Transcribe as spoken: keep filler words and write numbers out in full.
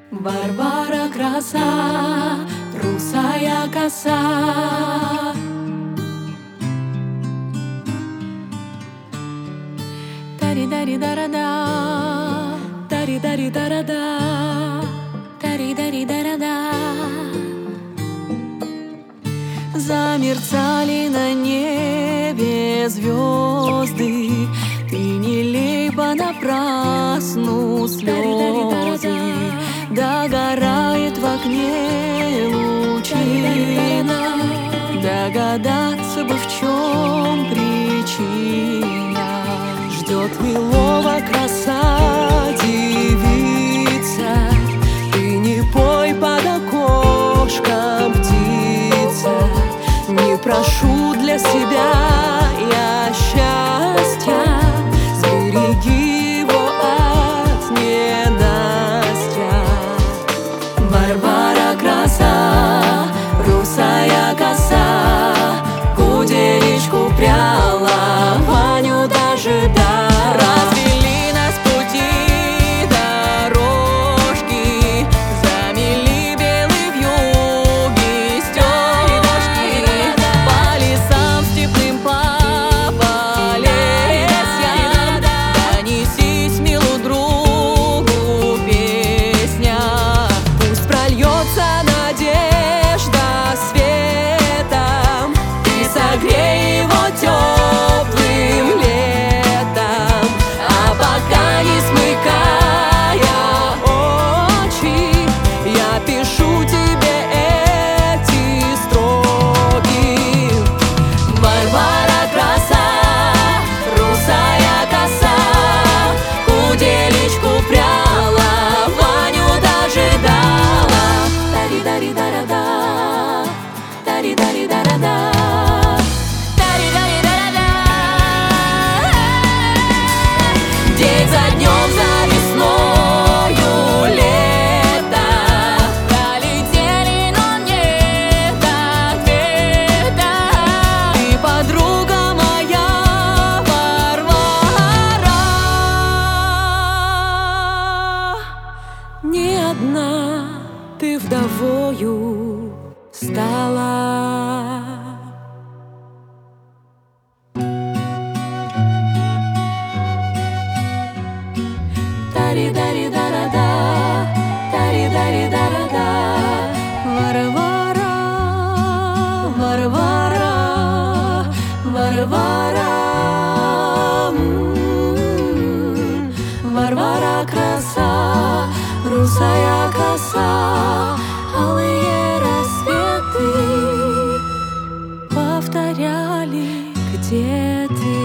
Варвара краса, русая коса. Тари-дари-дара-да, тари-дари-дара-да, тари-дари-дара-да. Замерцали на небе звезды, ты не лей понапрасну слезы. Догорает в окне лучина, догадаться бы, в чем причина. Ждет милого краса девица, ты не пой под окошком, птица. Не прошу для себя я счастья, сбереги его от ненастья. Варвара краса, русая коса, куделечку пряла, Ваню дожидала. Развели нас пути дорожки, замели белый вьюги стежки. По лесам степным, по полесьям донесись милу другу песня. Пусть прольется надежда светом, ты согрей его теплым летом. А пока, не смыкая очи, я пишу тебе эти строки. Варвара краса, русая коса, куделечку пряла, Ваню дожидала. Тари-дари-дара-да, тари-дари-дара-да, тари-дари-дара-да. День за днем, за весною лето, пролетели, но нет ответа. Ты, подруга моя, Варвара, не одна ты вдовою стала. Тари-дари-дара-да, тари-дари-дара-да. Варвара, Варвара, Варвара, м-м-м. Варвара краса, русая коса, алые рассветы повторяли, где ты.